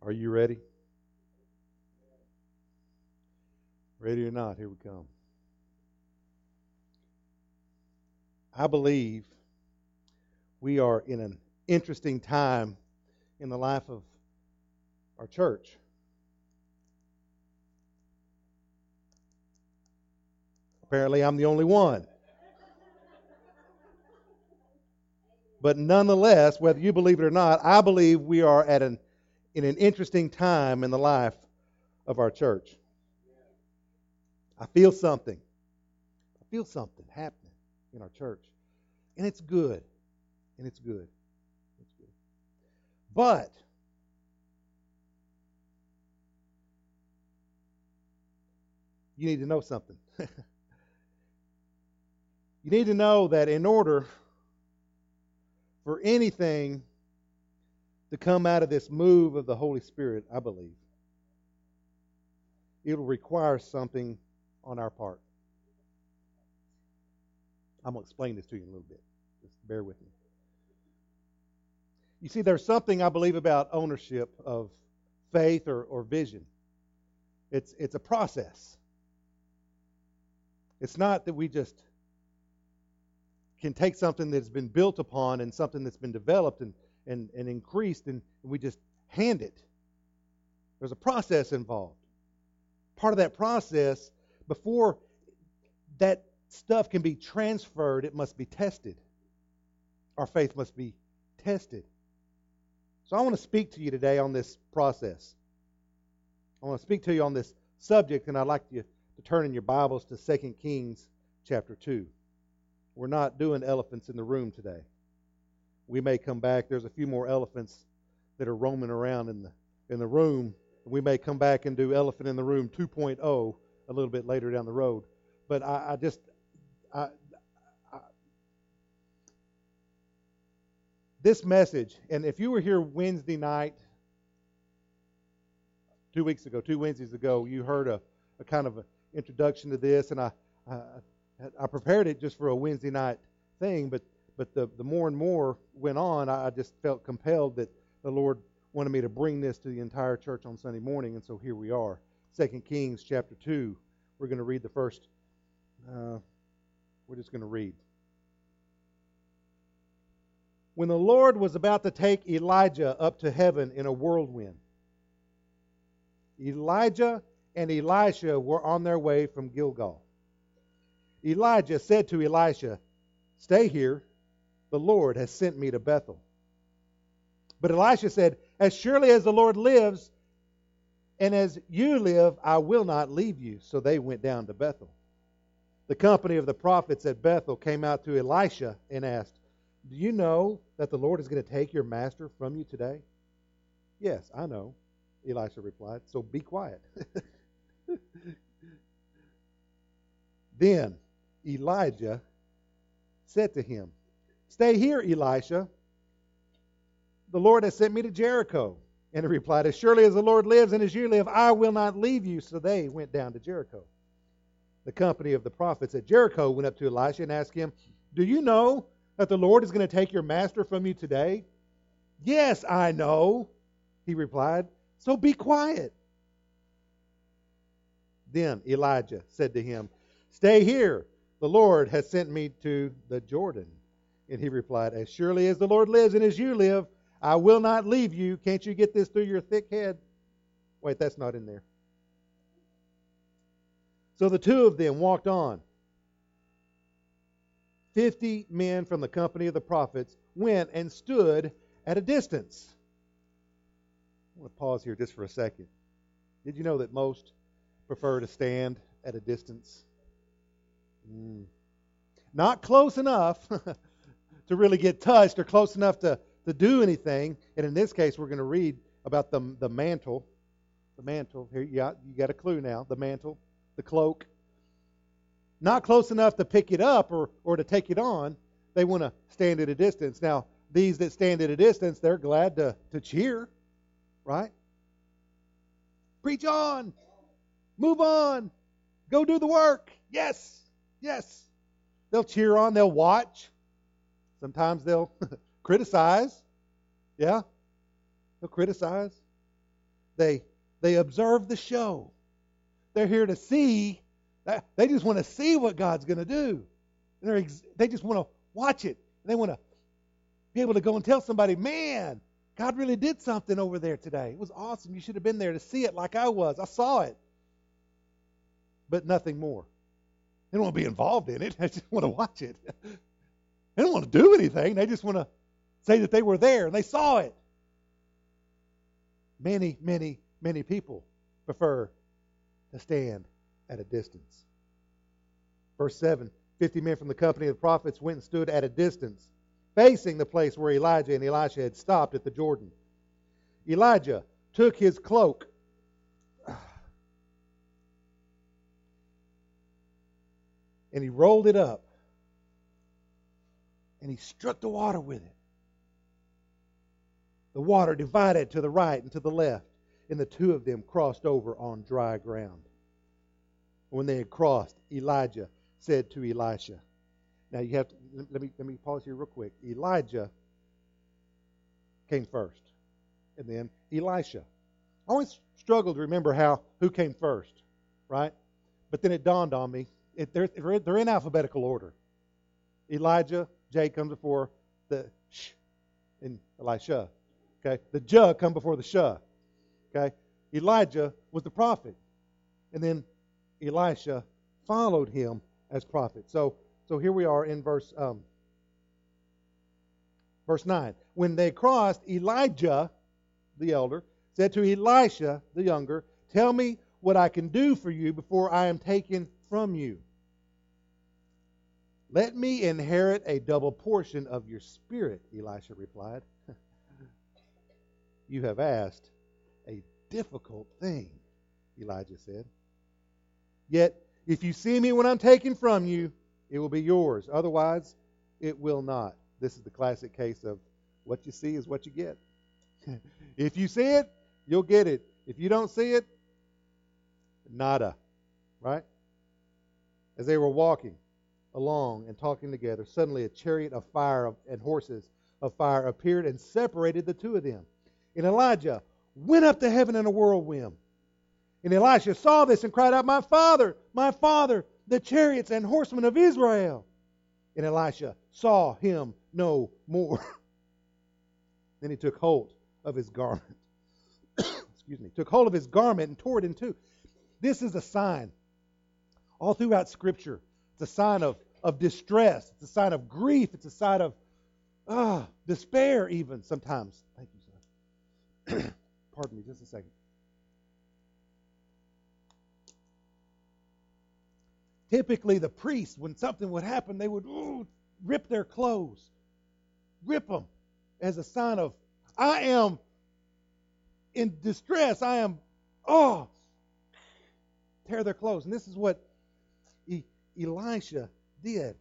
Are you ready? Ready or not, here we come. I believe we are in an interesting time in the life of our church. Apparently, I'm the only one. But nonetheless, whether you believe it or not, I believe we are in an interesting time in the life of our church. I feel something. I feel something happening in our church. And it's good. And it's good. It's good. But you need to know something. You need to know that in order for anything to come out of this move of the Holy Spirit, I believe, it'll require something on our part. I'm going to explain this to you in a little bit. Just bear with me. You see, there's something I believe about ownership of faith or vision. It's a process. It's not that we just can take something that's been built upon and something that's been developed and increased and we just hand it. There's a process involved. Part of that process, before that stuff can be transferred, it must be tested. Our faith must be tested. So I want to speak to you today on this process. I want to speak to you on this subject, and I'd like you to turn in your Bibles to 2 Kings chapter 2. We're not doing elephants in the room today. We may come back. There's a few more elephants that are roaming around in the room. We may come back and do Elephant in the Room 2.0 a little bit later down the road. But this message, and if you were here Wednesday night, 2 Wednesdays ago, you heard a kind of an introduction to this, and I prepared it just for a Wednesday night thing, but the more and more went on, I just felt compelled that the Lord wanted me to bring this to the entire church on Sunday morning, and so here we are. 2 Kings chapter 2. We're going to read the first, we're just going to read. When the Lord was about to take Elijah up to heaven in a whirlwind, Elijah and Elisha were on their way from Gilgal. Elijah said to Elisha, "Stay here. The Lord has sent me to Bethel." But Elisha said, "As surely as the Lord lives, and as you live, I will not leave you." So they went down to Bethel. The company of the prophets at Bethel came out to Elisha and asked, "Do you know that the Lord is going to take your master from you today?" "Yes, I know," Elisha replied, "so be quiet." Then Elijah said to him, "Stay here, Elisha. The Lord has sent me to Jericho." And he replied, "As surely as the Lord lives and as you live, I will not leave you." So they went down to Jericho. The company of the prophets at Jericho went up to Elisha and asked him, "Do you know that the Lord is going to take your master from you today?" "Yes, I know," he replied, "so be quiet." Then Elijah said to him, "Stay here. The Lord has sent me to the Jordan." And he replied, "As surely as the Lord lives and as you live, I will not leave you." Can't you get this through your thick head? Wait, that's not in there. So the two of them walked on. 50 men from the company of the prophets went and stood at a distance. I want to pause here just for a second. Did you know that most prefer to stand at a distance? Not close enough to really get touched or close enough to do anything. And in this case, we're going to read about the mantle. The mantle. Here you got a clue now. The mantle, the cloak. Not close enough to pick it up or to take it on. They want to stand at a distance. Now, these that stand at a distance, they're glad to cheer, right? Preach on. Move on. Go do the work. Yes. Yes. They'll cheer on. They'll watch. Sometimes they'll criticize. Yeah. They'll criticize. They observe the show. They're here to see. They just want to see what God's going to do. And they just want to watch it. They want to be able to go and tell somebody, man, God really did something over there today. It was awesome. You should have been there to see it like I was. I saw it. But nothing more. They don't want to be involved in it. They just want to watch it. They don't want to do anything. They just want to say that they were there and they saw it. Many, many, many people prefer to stand at a distance. Verse 7, 50 men from the company of the prophets went and stood at a distance, facing the place where Elijah and Elisha had stopped at the Jordan. Elijah took his cloak and he rolled it up and he struck the water with it. The water divided to the right and to the left, and the two of them crossed over on dry ground. When they had crossed, Elijah said to Elisha. Now you have to let me pause here real quick. Elijah came first, and then Elisha. I always struggled to remember who came first, right? But then it dawned on me they're in alphabetical order. Elijah, J comes before the sh in Elisha. Okay, the J come before the sh. Okay, Elijah was the prophet, and then Elisha followed him as prophet. So here we are in verse 9. When they crossed, Elijah, the elder, said to Elisha, the younger, "Tell me what I can do for you before I am taken from you." "Let me inherit a double portion of your spirit," Elisha replied. "You have asked a difficult thing," Elijah said. "Yet, if you see me when I'm taken from you, it will be yours. Otherwise, it will not." This is the classic case of what you see is what you get. If you see it, you'll get it. If you don't see it, nada. Right? As they were walking along and talking together, suddenly a chariot of fire and horses of fire appeared and separated the two of them. And Elijah went up to heaven in a whirlwind. And Elisha saw this and cried out, my father, the chariots and horsemen of Israel." And Elisha saw him no more. Then he took hold of his garment. Took hold of his garment and tore it in two. This is a sign. All throughout Scripture, it's a sign of distress. It's a sign of grief. It's a sign of despair even sometimes. Thank you, son. Pardon me just a second. Typically, the priests, when something would happen, they would rip their clothes. Rip them as a sign of, I am in distress. I am, tear their clothes. And this is what Elisha did.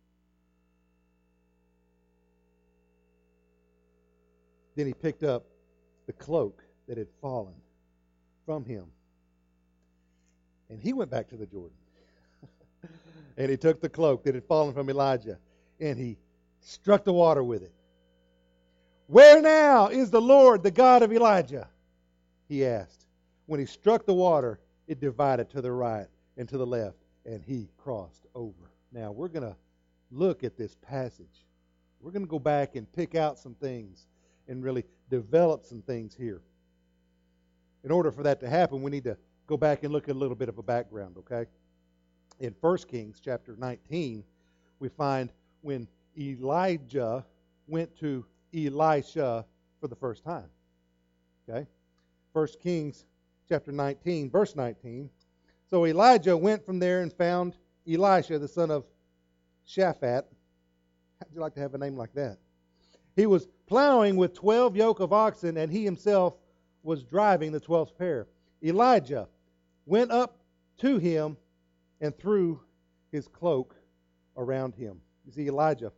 Then he picked up the cloak that had fallen from him. And he went back to the Jordan. And he took the cloak that had fallen from Elijah, and he struck the water with it. "Where now is the Lord, the God of Elijah?" he asked. When he struck the water, it divided to the right and to the left, and he crossed over. Now, we're going to look at this passage. We're going to go back and pick out some things and really develop some things here. In order for that to happen, we need to go back and look at a little bit of a background, okay? In 1 Kings chapter 19, we find when Elijah went to Elisha for the first time. Okay? 1 Kings chapter 19, verse 19. "So Elijah went from there and found Elisha, the son of Shaphat." How'd you like to have a name like that? "He was plowing with 12 yoke of oxen, and he himself was driving the 12th pair. Elijah went up to him and threw his cloak around him." You see, Elijah.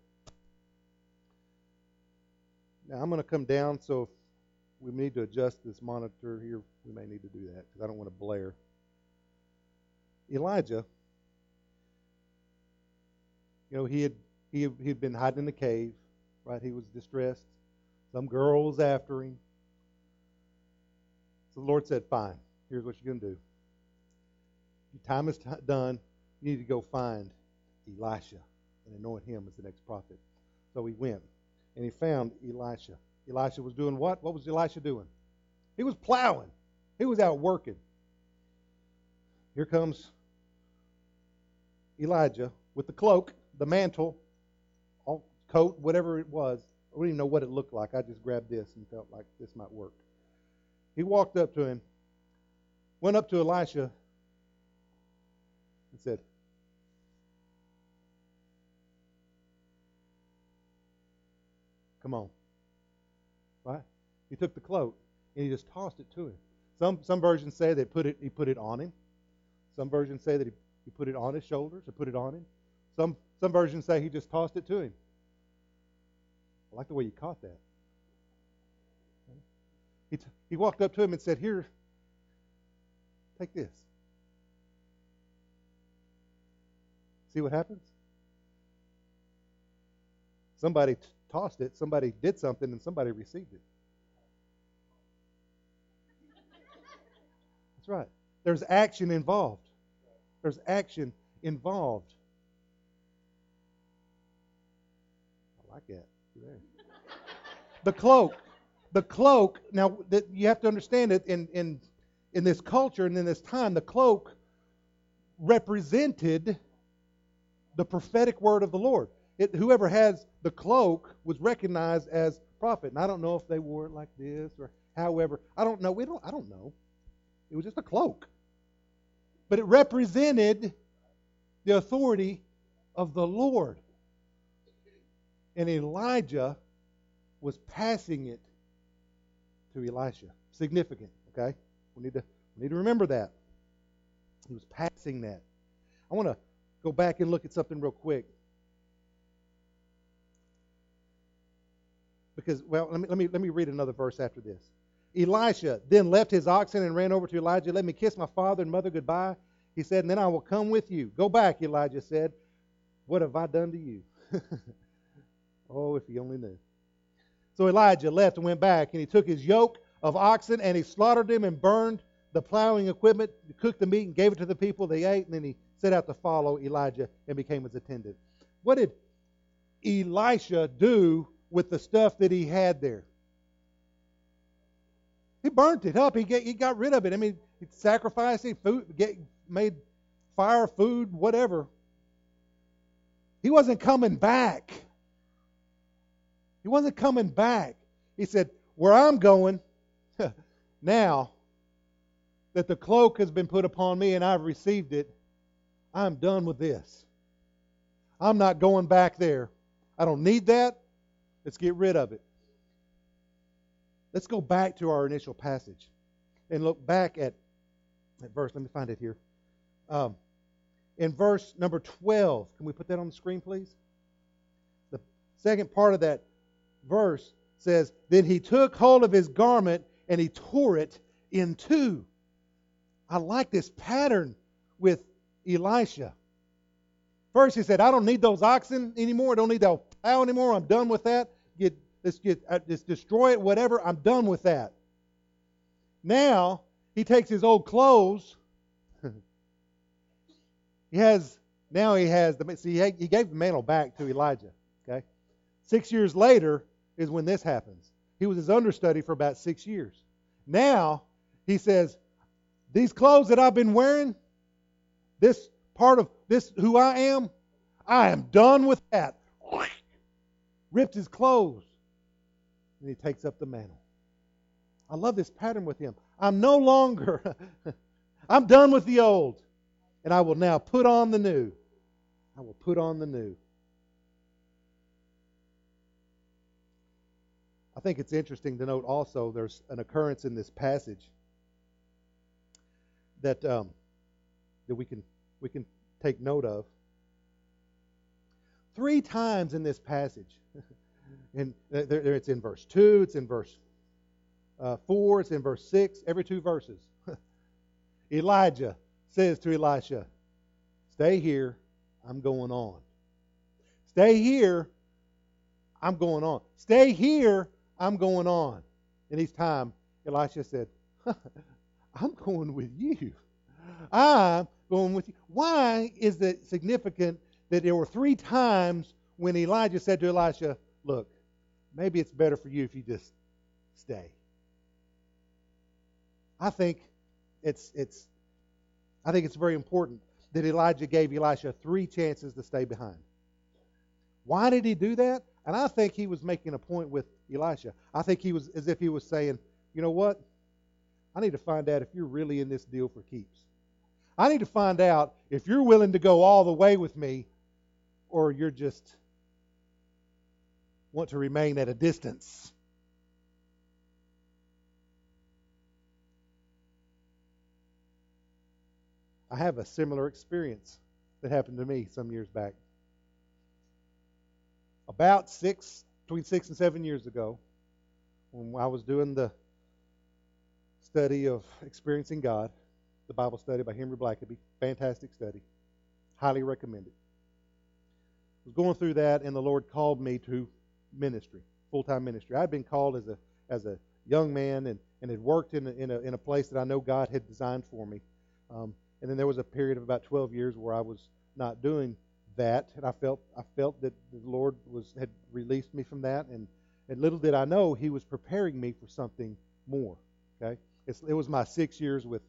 Now, I'm going to come down, so if we need to adjust this monitor here, we may need to do that, because I don't want to blare. Elijah, he had been hiding in the cave, right? He was distressed. Some girl was after him. So the Lord said, fine, here's what you're going to do. Your time is done. You need to go find Elisha and anoint him as the next prophet. So he went, and he found Elisha. Elisha was doing what? What was Elisha doing? He was plowing. He was out working. Here comes Elijah with the cloak, the mantle, coat, whatever it was. I don't even know what it looked like. I just grabbed this and felt like this might work. He walked up to him, went up to Elisha, and said, come on. Right? He took the cloak and he just tossed it to him. Some versions say that he put it on him. Some versions say that he put it on his shoulders or put it on him. Some versions say he just tossed it to him. I like the way you caught that. He walked up to him and said, here, take this. See what happens? Somebody tossed it, somebody did something, and somebody received it. That's right. There's action involved. There's action involved. I like that. There. The cloak. Now you have to understand it in this culture and in this time. The cloak represented the prophetic word of the Lord. Whoever has the cloak was recognized as prophet. And I don't know if they wore it like this or however. I don't know. I don't know. It was just a cloak. But it represented the authority of the Lord. And Elijah was passing it to Elisha. Significant, okay? We need to remember that. He was passing that. I want to go back and look at something real quick. Because, well, let me read another verse after this. Elisha then left his oxen and ran over to Elijah. Let me kiss my father and mother goodbye. He said, and then I will come with you. Go back, Elijah said. What have I done to you? Oh, if he only knew. So Elijah left and went back, and he took his yoke of oxen, and he slaughtered them and burned the plowing equipment, cooked the meat, and gave it to the people. They ate, and then he set out to follow Elijah and became his attendant. What did Elisha do with the stuff that he had there? He burnt it up. He got rid of it. I mean, he sacrificed it, made fire, food, whatever. He wasn't coming back. He wasn't coming back. He said, where I'm going, now that the cloak has been put upon me and I've received it, I'm done with this. I'm not going back there. I don't need that. Let's get rid of it. Let's go back to our initial passage and look back at verse. Let me find it here. In verse number 12. Can we put that on the screen, please? The second part of that verse says, then he took hold of his garment and he tore it in two. I like this pattern with Elisha. First he said, I don't need those oxen anymore. I don't need that plow anymore. I'm done with that. Let's destroy it, whatever. I'm done with that. Now he takes his old clothes. He gave the mantle back to Elijah. Okay, 6 years later is when this happens. He was his understudy for about 6 years. Now he says, these clothes that I've been wearing, this part of this who I am done with that. Ripped his clothes. And he takes up the mantle. I love this pattern with him. I'm no longer, I'm done with the old. And I will now put on the new. I will put on the new. I think it's interesting to note also there's an occurrence in this passage that we can take note of. 3 times in this passage. And it's in verse 2, it's in verse 4, it's in verse 6, every 2 verses. Elijah says to Elisha, stay here, I'm going on. Stay here, I'm going on. Stay here, I'm going on. And each time, Elisha said, I'm going with you. I'm going with you. Why is it significant that there were 3 times when Elijah said to Elisha, look, maybe it's better for you if you just stay? I think it's very important that Elijah gave Elisha 3 chances to stay behind. Why did he do that? And I think he was making a point with Elisha. I think he was as if he was saying, you know what? I need to find out if you're really in this deal for keeps. I need to find out if you're willing to go all the way with me or you're just want to remain at a distance. I have a similar experience that happened to me some years back. Between 6 and 7 years ago, when I was doing the study of Experiencing God, the Bible study by Henry Blackaby, fantastic study, highly recommended. I was going through that, and the Lord called me to ministry, full-time ministry. I'd been called as a young man and had worked in a place that I know God had designed for me. And then there was a period of about 12 years where I was not doing that, and I felt that the Lord had released me from that, and little did I know He was preparing me for something more. Okay, it was my 6 years with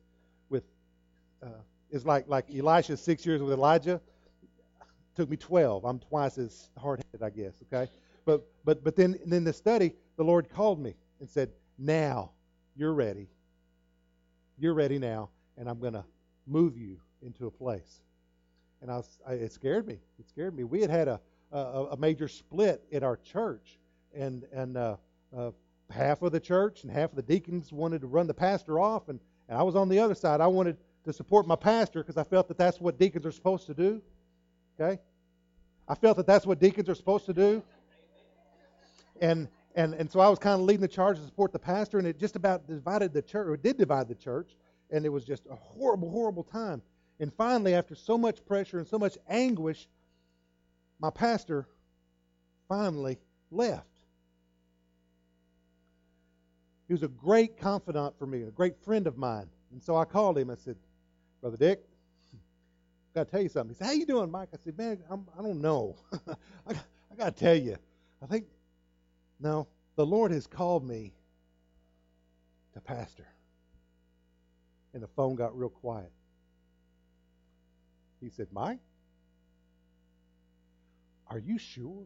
it's like Elisha's 6 years with Elijah. It took me 12. I'm twice as hard-headed, I guess. Okay, but then in the study, the Lord called me and said, "Now you're ready. You're ready now, and I'm going to move you into a place." And it scared me. It scared me. We had a major split in our church, and half of the church and half of the deacons wanted to run the pastor off, and I was on the other side. I wanted to support my pastor because I felt that that's what deacons are supposed to do. Okay, I felt that that's what deacons are supposed to do, and so I was kind of leading the charge to support the pastor, and it just about divided the church. Or it did divide the church, and it was just a horrible, horrible time. And finally, after so much pressure and so much anguish, my pastor finally left. He was a great confidant for me, a great friend of mine. And so I called him. I said, "Brother Dick, I got to tell you something." He said, "How you doing, Mike?" I said, "Man, I don't know. I got to tell you. I think, no, the Lord has called me to pastor." And the phone got real quiet. He said, "Mike, are you sure?"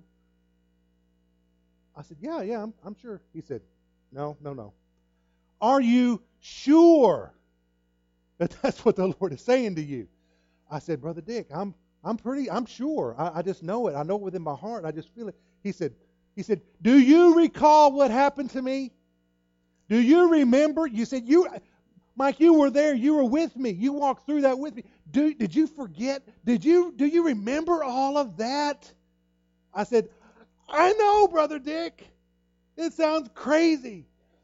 I said, Yeah, I'm sure. He said, No. Are you sure that that's what the Lord is saying to you? I said, "Brother Dick, I'm sure. I just know it. I know it within my heart. I just feel it." He said, "Do you recall what happened to me? Do you remember?" You said, Mike, you were there. You were with me. You walked through that with me. Did you forget? Do you remember all of that? I said, "I know, Brother Dick. It sounds crazy.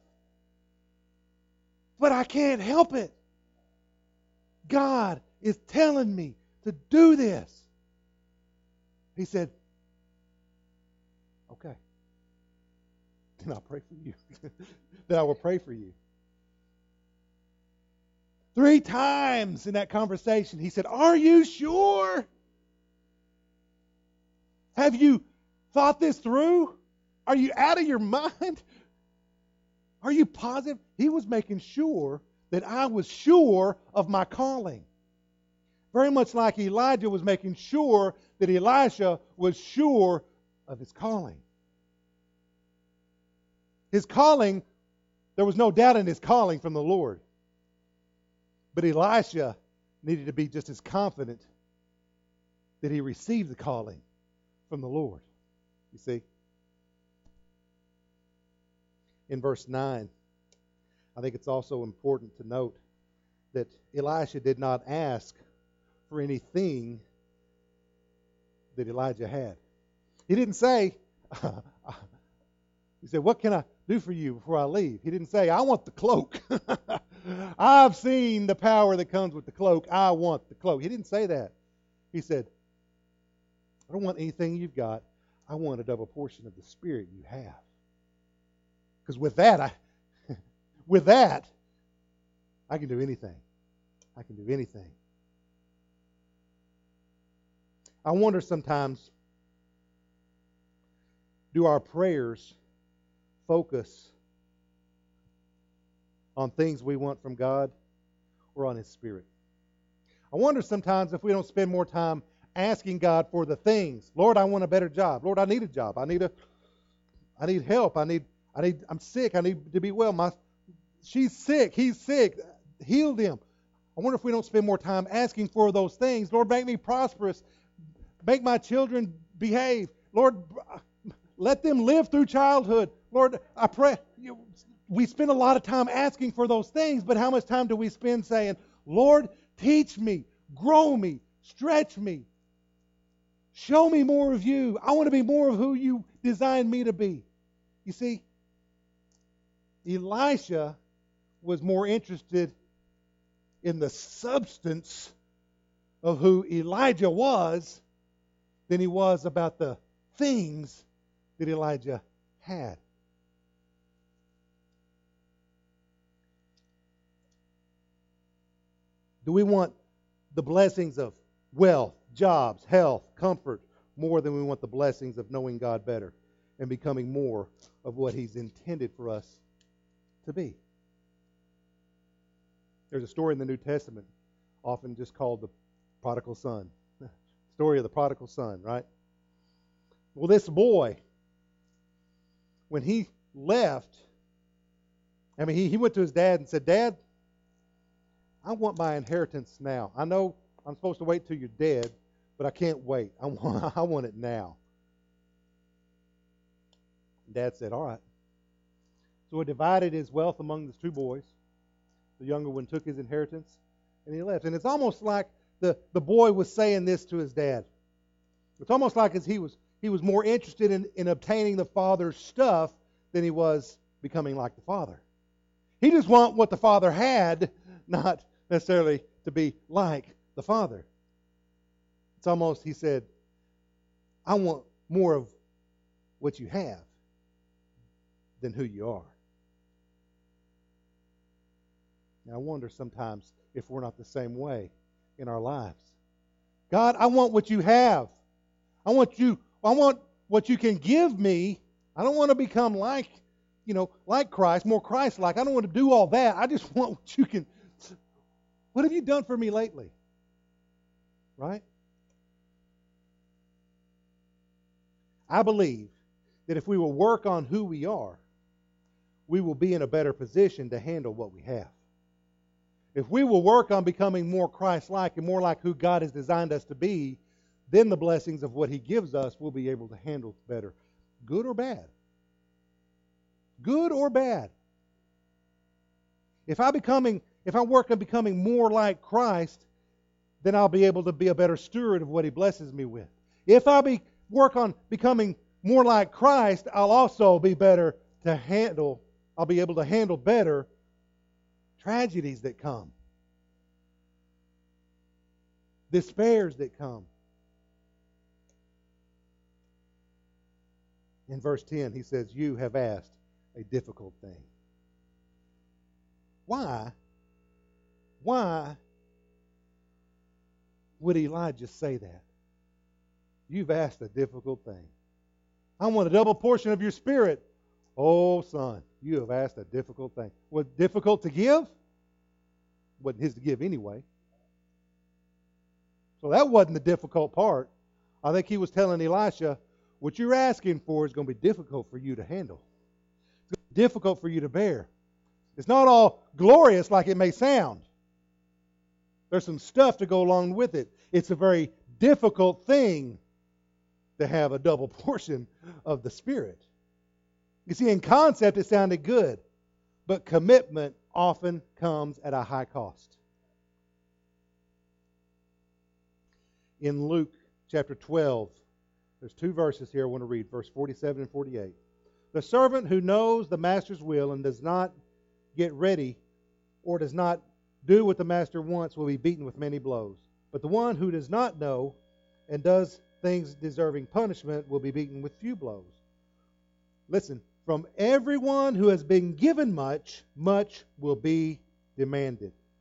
But I can't help it. God is telling me to do this." He said, "Okay. Then I'll pray for you." Then I will pray for you. 3 times in that conversation, he said, "Are you sure? Have you thought this through? Are you out of your mind? Are you positive?" He was making sure that I was sure of my calling. Very much like Elijah was making sure that Elisha was sure of his calling. His calling, there was no doubt in his calling from the Lord. But Elisha needed to be just as confident that he received the calling from the Lord. You see? In verse 9, I think it's also important to note that Elisha did not ask for anything that Elijah had. He didn't say, he said, "What can I do for you before I leave?" He didn't say, "I want the cloak. I've seen the power that comes with the cloak. I want the cloak." He didn't say that. He said, "I don't want anything you've got. I want a double portion of the Spirit you have." Because with that, I can do anything. I can do anything. I wonder sometimes, do our prayers focus on things we want from God or on His Spirit? I wonder sometimes if we don't spend more time asking God for the things. Lord, I want a better job. Lord, I need a job. I need help. I'm sick. I need to be well. She's sick. He's sick. Heal them. I wonder if we don't spend more time asking for those things. Lord, make me prosperous. Make my children behave. Lord, let them live through childhood. Lord, I pray. We spend a lot of time asking for those things, but how much time do we spend saying, Lord, teach me, grow me, stretch me, show me more of you. I want to be more of who you designed me to be. You see, Elisha was more interested in the substance of who Elijah was than he was about the things that Elijah had. Do we want the blessings of wealth, jobs, health, comfort more than we want the blessings of knowing God better and becoming more of what He's intended for us to be? There's a story in the New Testament often just called the prodigal son. Story of the prodigal son, right? Well, this boy, when he left, he went to his dad and said, Dad, I want my inheritance now. I know I'm supposed to wait till you're dead, but I can't wait. I want it now. Dad said, all right. So he divided his wealth among the two boys. The younger one took his inheritance, and he left. And it's almost like the boy was saying this to his dad. It's almost like he was more interested in obtaining the father's stuff than he was becoming like the father. He just wanted what the father had, not necessarily to be like the father. It's almost, he said, I want more of what you have than who you are. Now, I wonder sometimes if we're not the same way in our lives. God, I want what you have. I want what you can give me. I don't want to become like Christ, more Christ-like. I don't want to do all that. I just want what you can. What have you done for me lately? Right? I believe that if we will work on who we are, we will be in a better position to handle what we have. If we will work on becoming more Christ-like and more like who God has designed us to be, then the blessings of what He gives us we'll be able to handle better. Good or bad? Good or bad? If I work on becoming more like Christ, then I'll be able to be a better steward of what He blesses me with. If I work on becoming more like Christ, I'll also be better to handle. I'll be able to handle better tragedies that come, despairs that come. In verse 10, he says, you have asked a difficult thing. Why would Elijah say that? You've asked a difficult thing. I want a double portion of your spirit. Oh, son, you have asked a difficult thing. Was it difficult to give? Wasn't his to give anyway. So that wasn't the difficult part. I think he was telling Elisha, what you're asking for is going to be difficult for you to handle. It's going to be difficult for you to bear. It's not all glorious like it may sound. There's some stuff to go along with it. It's a very difficult thing to have a double portion of the Spirit. You see, in concept, it sounded good, but commitment often comes at a high cost. In Luke chapter 12, there's two verses here I want to read, verse 47 and 48. The servant who knows the master's will and does not get ready or does not do what the master wants will be beaten with many blows. But the one who does not know and does things deserving punishment will be beaten with few blows. Listen, from everyone who has been given much, much will be demanded.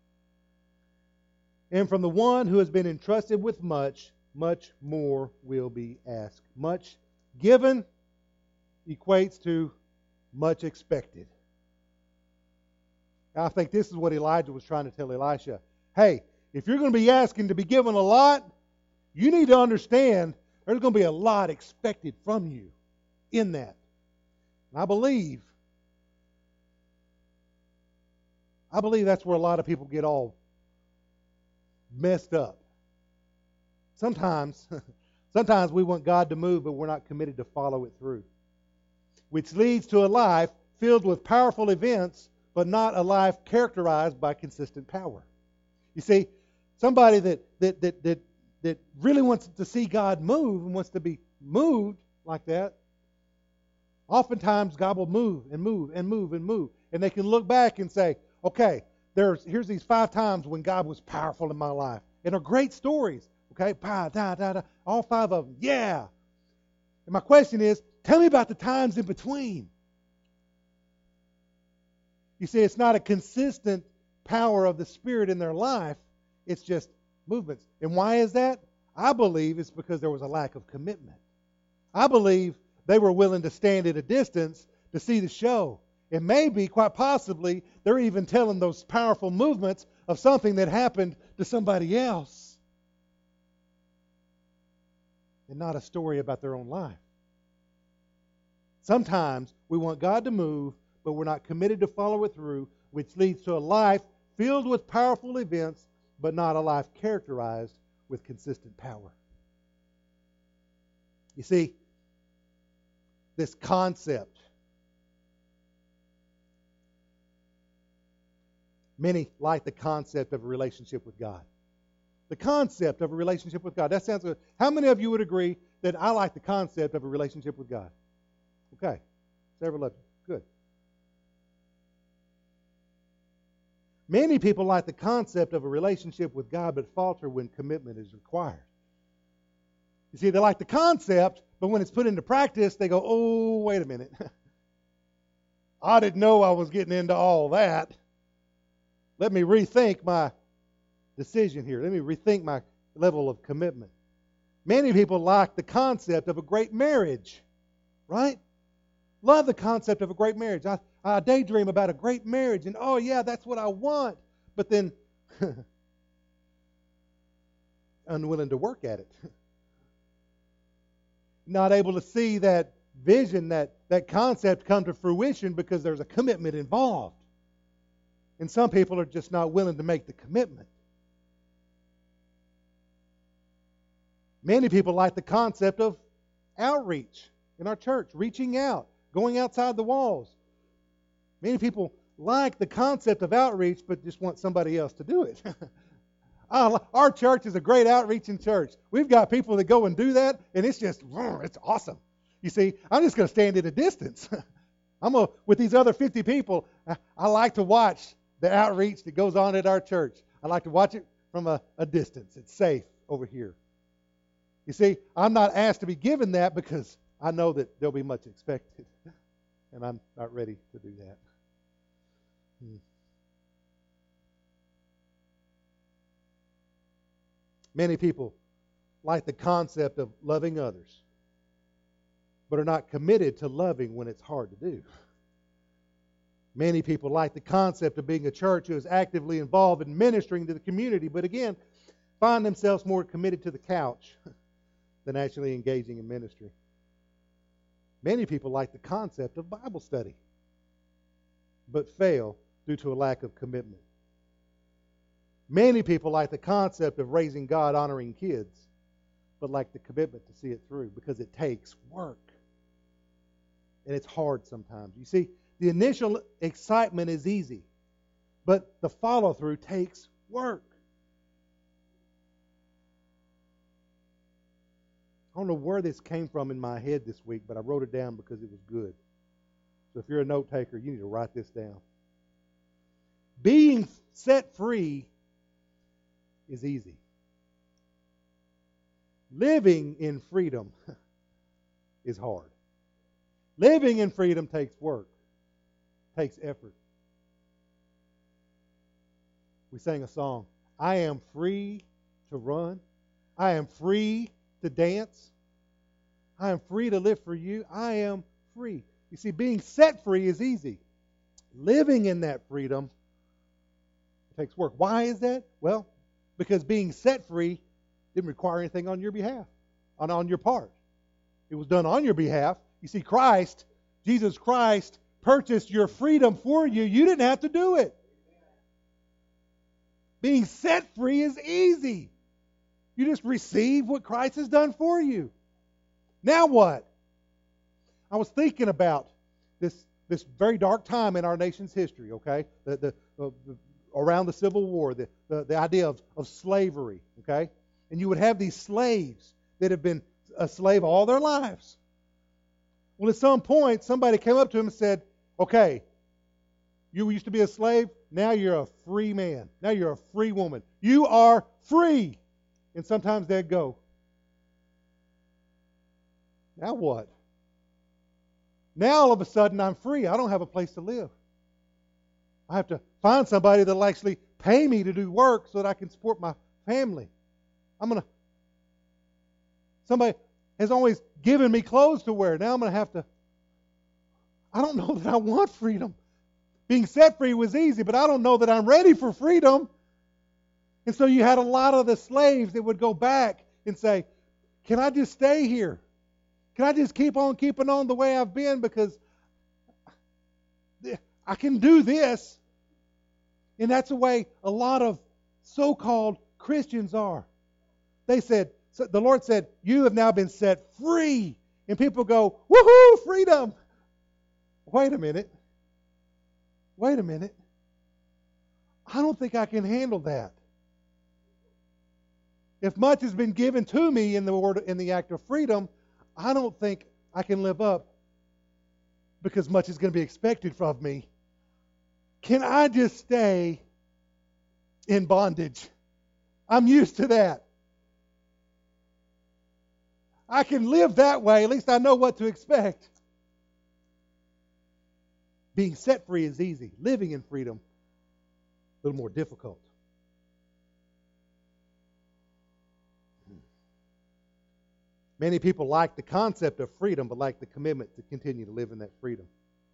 And from the one who has been entrusted with much, much more will be asked. Much given equates to much expected. I think this is what Elijah was trying to tell Elisha. Hey, if you're going to be asking to be given a lot, you need to understand there's going to be a lot expected from you in that. And I believe that's where a lot of people get all messed up. Sometimes we want God to move, but we're not committed to follow it through. Which leads to a life filled with powerful events, but not a life characterized by consistent power. You see, somebody that really wants to see God move and wants to be moved like that, oftentimes God will move and move and move and move. And they can look back and say, okay, here's these 5 times when God was powerful in my life. And they're great stories. Okay, all 5 of them. Yeah. And my question is, tell me about the times in between. You see, it's not a consistent power of the Spirit in their life. It's just movements. And why is that? I believe it's because there was a lack of commitment. I believe they were willing to stand at a distance to see the show. And maybe, quite possibly, they're even telling those powerful movements of something that happened to somebody else. And not a story about their own life. Sometimes we want God to move, but we're not committed to follow it through, which leads to a life filled with powerful events, but not a life characterized with consistent power. You see, this concept, many like the concept of a relationship with God. The concept of a relationship with God. That sounds good. How many of you would agree that I like the concept of a relationship with God? Okay. Several of you. Good. Many people like the concept of a relationship with God but falter when commitment is required. You see, they like the concept, but when it's put into practice, they go, oh, wait a minute. I didn't know I was getting into all that. Let me rethink my decision here. Let me rethink my level of commitment. Many people like the concept of a great marriage, right? Love the concept of a great marriage. I daydream about a great marriage, and oh yeah, that's what I want. But then, unwilling to work at it. Not able to see that vision, that concept come to fruition because there's a commitment involved. And some people are just not willing to make the commitment. Many people like the concept of outreach in our church, reaching out, going outside the walls. Many people like the concept of outreach, but just want somebody else to do it. Our church is a great outreaching church. We've got people that go and do that, and it's awesome. You see, I'm just going to stand at a distance. With these other 50 people, I like to watch the outreach that goes on at our church. I like to watch it from a distance. It's safe over here. You see, I'm not asked to be given that because I know that there'll be much expected, and I'm not ready to do that. Many people like the concept of loving others, but are not committed to loving when it's hard to do. Many people like the concept of being a church who is actively involved in ministering to the community, but again, find themselves more committed to the couch than actually engaging in ministry. Many people like the concept of Bible study, but fail due to a lack of commitment. Many people like the concept of raising God-honoring kids, but lack the commitment to see it through because it takes work. And it's hard sometimes. You see, the initial excitement is easy, but the follow-through takes work. I don't know where this came from in my head this week, but I wrote it down because it was good. So if you're a note taker, you need to write this down. Being set free is easy. Living in freedom is hard. Living in freedom takes work, takes effort. We sang a song, I am free to run. I am free to dance. I am free to live for you. I am free. You see, being set free is easy. Living in that freedom takes work. Why is that? Well, because being set free didn't require anything on your behalf, on your part. It was done on your behalf. You see, Christ, Jesus Christ, purchased your freedom for you. You didn't have to do it. Being set free is easy. You just receive what Christ has done for you. Now what? I was thinking about this very dark time in our nation's history, okay? Around the Civil War, the idea of slavery, okay? And you would have these slaves that have been a slave all their lives. Well, at some point, somebody came up to him and said, okay, you used to be a slave, now you're a free man. Now you're a free woman. You are free. And sometimes they'd go, now what? Now all of a sudden I'm free. I don't have a place to live. I have to find somebody that'll actually pay me to do work so that I can support my family. Somebody has always given me clothes to wear. Now I'm going to have to. I don't know that I want freedom. Being set free was easy, but I don't know that I'm ready for freedom. And so you had a lot of the slaves that would go back and say, can I just stay here? Can I just keep on keeping on the way I've been because I can do this? And that's the way a lot of so-called Christians are. They said, so the Lord said, you have now been set free. And people go, woohoo, freedom. Wait a minute. Wait a minute. I don't think I can handle that. If much has been given to me in the act of freedom, I don't think I can live up because much is going to be expected from me. Can I just stay in bondage? I'm used to that. I can live that way. At least I know what to expect. Being set free is easy. Living in freedom, a little more difficult. Many people like the concept of freedom, but like the commitment to continue to live in that freedom.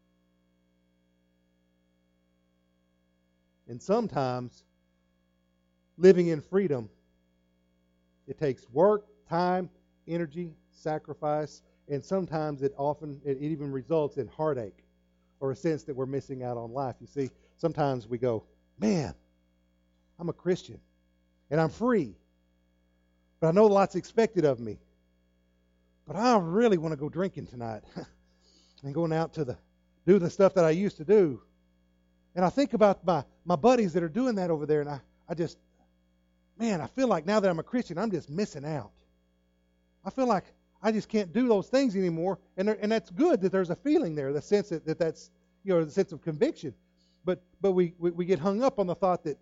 And sometimes, living in freedom, it takes work, time, energy, sacrifice, and sometimes it even results in heartache or a sense that we're missing out on life. You see, sometimes we go, man, I'm a Christian and I'm free, but I know lots expected of me. But I really want to go drinking tonight and going out to do the stuff that I used to do. And I think about my buddies that are doing that over there, and I just, man, I feel like now that I'm a Christian, I'm just missing out. I feel like I just can't do those things anymore. And that's good that there's a feeling there, the sense that's, the sense of conviction. But we get hung up on the thought that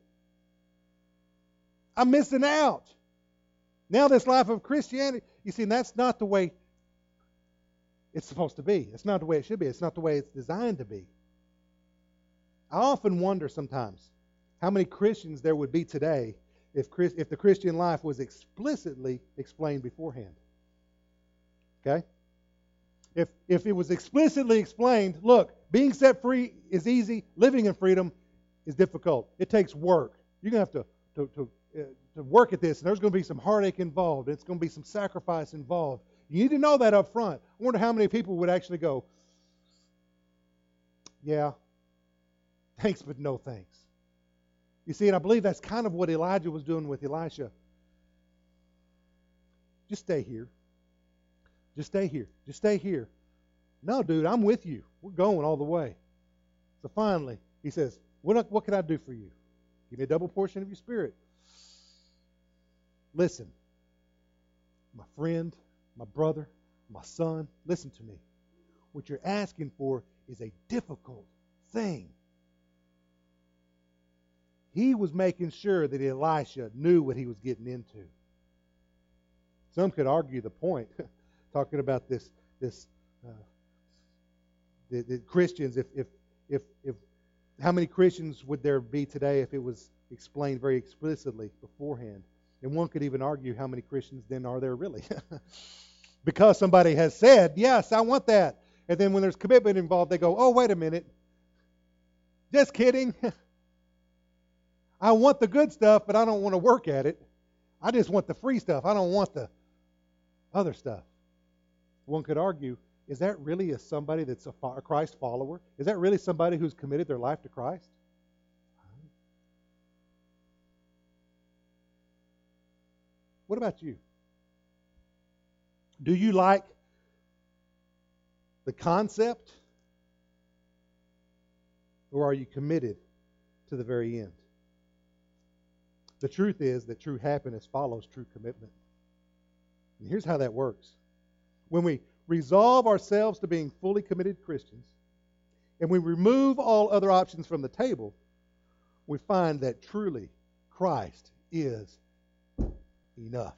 I'm missing out. Now this life of Christianity, you see, that's not the way it's supposed to be. It's not the way it should be. It's not the way it's designed to be. I often wonder sometimes how many Christians there would be today if the Christian life was explicitly explained beforehand. Okay? If it was explicitly explained, look, being set free is easy, living in freedom is difficult. It takes work. You're going to have to work at this, and there's going to be some heartache involved. It's going to be some sacrifice involved. You need to know that up front. I wonder how many people would actually go, yeah, thanks, but no thanks. You see, and I believe that's kind of what Elijah was doing with Elisha. Just stay here. Just stay here. Just stay here. No, dude, I'm with you. We're going all the way. So finally, he says, what can I do for you? Give me a double portion of your spirit. Listen, my friend, my brother, my son, listen to me. What you're asking for is a difficult thing. He was making sure that Elisha knew what he was getting into. Some could argue the point, talking about the Christians. If how many Christians would there be today if it was explained very explicitly beforehand. And one could even argue how many Christians then are there really? Because somebody has said, yes, I want that. And then when there's commitment involved, they go, oh, wait a minute. Just kidding. I want the good stuff, but I don't want to work at it. I just want the free stuff. I don't want the other stuff. One could argue, is that really somebody that's a Christ follower? Is that really somebody who's committed their life to Christ? What about you? Do you like the concept? Or are you committed to the very end? The truth is that true happiness follows true commitment. And here's how that works. When we resolve ourselves to being fully committed Christians, and we remove all other options from the table, we find that truly Christ is enough.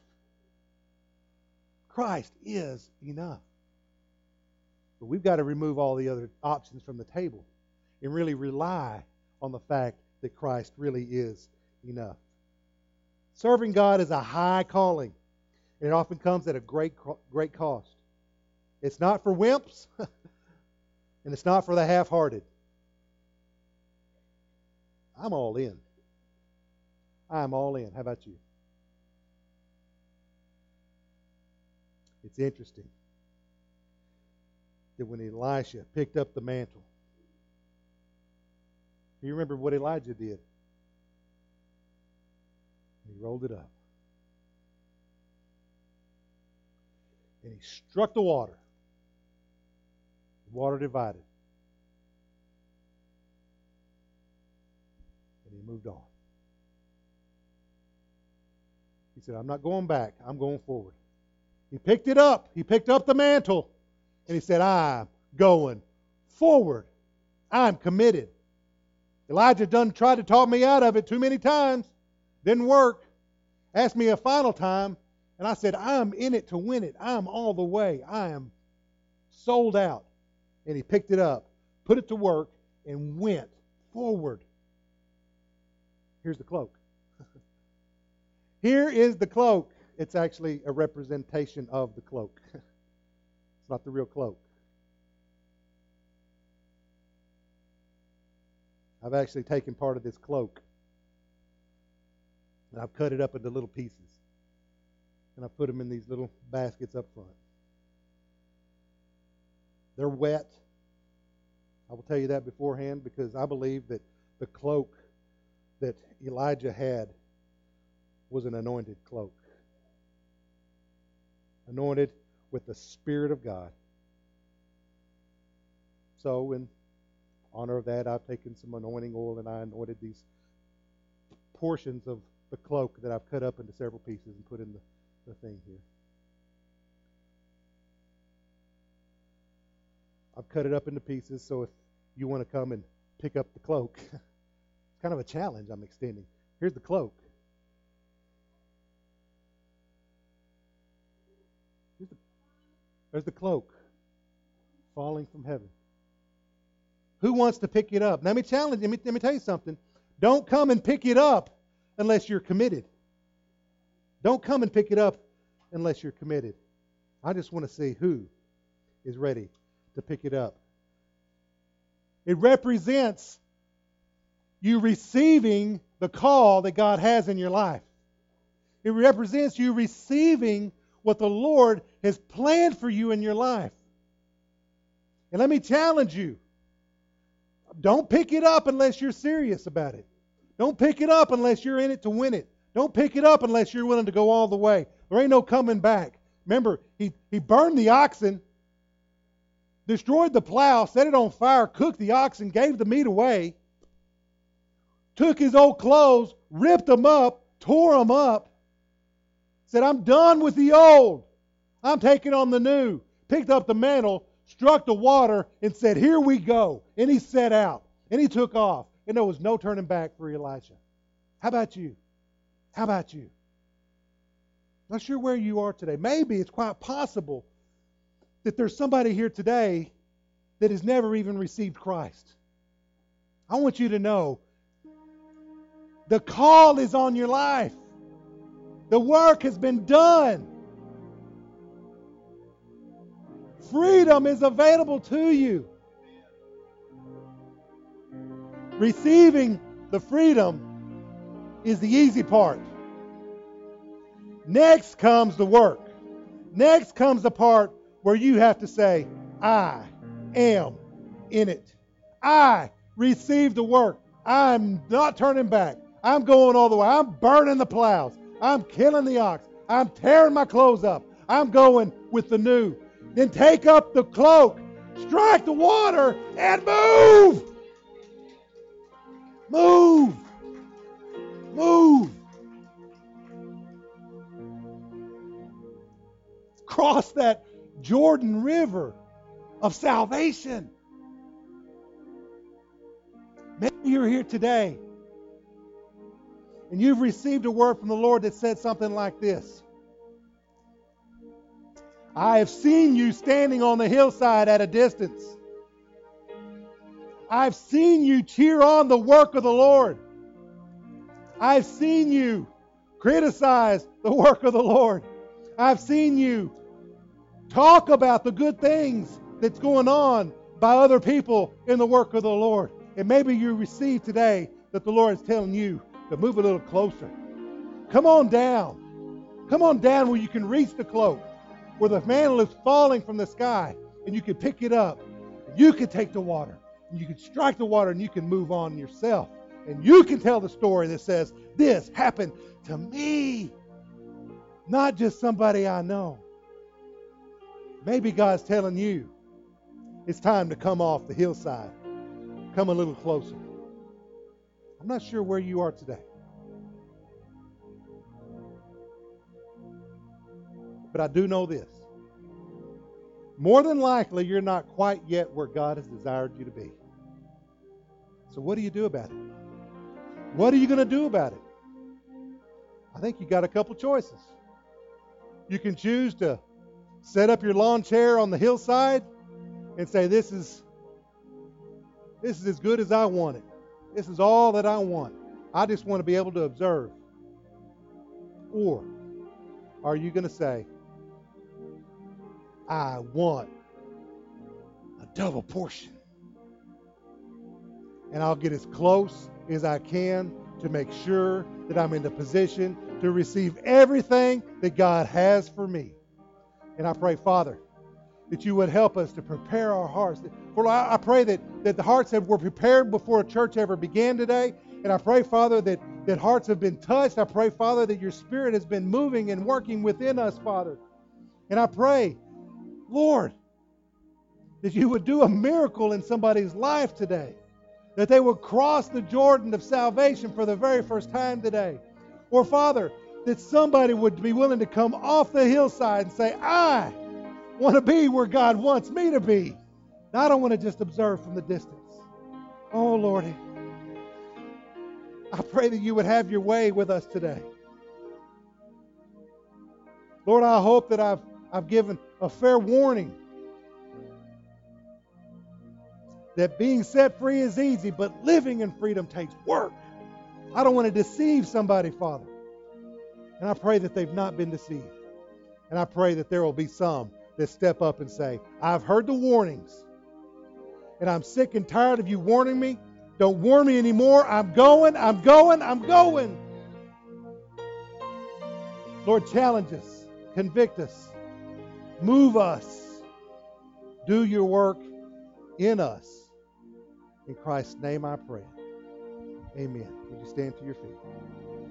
Christ is enough. But we've got to remove all the other options from the table and really rely on the fact that Christ really is enough. Serving God is a high calling, and it often comes at a great cost. It's not for wimps, and it's not for the half-hearted. I'm all in. I'm all in. How about you? It's interesting that when Elisha picked up the mantle, you remember what Elijah did? He rolled it up. And he struck the water. The water divided. And he moved on. He said, I'm not going back. I'm going forward. He picked it up. He picked up the mantle. And he said, I'm going forward. I'm committed. Elijah done tried to talk me out of it too many times. Didn't work. Asked me a final time. And I said, I'm in it to win it. I'm all the way. I am sold out. And he picked it up, put it to work, and went forward. Here's the cloak. Here is the cloak. It's actually a representation of the cloak. It's not the real cloak. I've actually taken part of this cloak, and I've cut it up into little pieces. And I put them in these little baskets up front. They're wet. I will tell you that beforehand because I believe that the cloak that Elijah had was an anointed cloak. Anointed with the Spirit of God. So in honor of that, I've taken some anointing oil and I anointed these portions of the cloak that I've cut up into several pieces and put in the thing here. I've cut it up into pieces, so if you want to come and pick up the cloak, it's kind of a challenge I'm extending. Here's the cloak. There's the cloak falling from heaven. Who wants to pick it up? Let me challenge you. Let me tell you something. Don't come and pick it up unless you're committed. Don't come and pick it up unless you're committed. I just want to see who is ready to pick it up. It represents you receiving the call that God has in your life. It represents you receiving what the Lord has planned for you in your life. And let me challenge you. Don't pick it up unless you're serious about it. Don't pick it up unless you're in it to win it. Don't pick it up unless you're willing to go all the way. There ain't no coming back. Remember, he burned the oxen, destroyed the plow, set it on fire, cooked the oxen, gave the meat away, took his old clothes, ripped them up, tore them up, said, I'm done with the old. I'm taking on the new. Picked up the mantle, struck the water, and said, here we go. And he set out. And he took off. And there was no turning back for Elisha. How about you? How about you? Not sure where you are today. Maybe it's quite possible that there's somebody here today that has never even received Christ. I want you to know The call is on your life. The work has been done. Freedom is available to you. Receiving the freedom is the easy part. Next comes the work. Next comes the part where you have to say, I am in it. I receive the work. I'm not turning back. I'm going all the way. I'm burning the plows. I'm killing the ox. I'm tearing my clothes up. I'm going with the new. Then take up the cloak, strike the water, and move. Move. Move. Cross that Jordan River of salvation. Maybe you're here today and you've received a word from the Lord that said something like this. I have seen you standing on the hillside at a distance. I've seen you cheer on the work of the Lord. I've seen you criticize the work of the Lord. I've seen you talk about the good things that's going on by other people in the work of the Lord. And maybe you receive today that the Lord is telling you to move a little closer. Come on down. Come on down where you can reach the cloak, where the mantle is falling from the sky, and you can pick it up. And you can take the water, and you can strike the water, and you can move on yourself. And you can tell the story that says, this happened to me. Not just somebody I know. Maybe God's telling you it's time to come off the hillside. Come a little closer. I'm not sure where you are today. But I do know this. More than likely, you're not quite yet where God has desired you to be. So what do you do about it? What are you going to do about it? I think you got a couple choices. You can choose to set up your lawn chair on the hillside and say, this is as good as I want it. This is all that I want. I just want to be able to observe. Or are you going to say, I want a double portion. And I'll get as close as I can to make sure that I'm in the position to receive everything that God has for me. And I pray, Father, that you would help us to prepare our hearts. For I pray that the hearts that were prepared before a church ever began today. And I pray, Father, that hearts have been touched. I pray, Father, that your Spirit has been moving and working within us, Father. And I pray, Lord, that you would do a miracle in somebody's life today. That they would cross the Jordan of salvation for the very first time today. Or, Father, that somebody would be willing to come off the hillside and say, I want to be where God wants me to be. Now, I don't want to just observe from the distance. Oh, Lord, I pray that you would have your way with us today. Lord, I hope that I've given a fair warning that being set free is easy, but living in freedom takes work. I don't want to deceive somebody, Father. And I pray that they've not been deceived. And I pray that there will be some that step up and say, I've heard the warnings, and I'm sick and tired of you warning me. Don't warn me anymore. I'm going. Lord, challenge us, convict us, move us, do your work in us. In Christ's name I pray. Amen. Would you stand to your feet?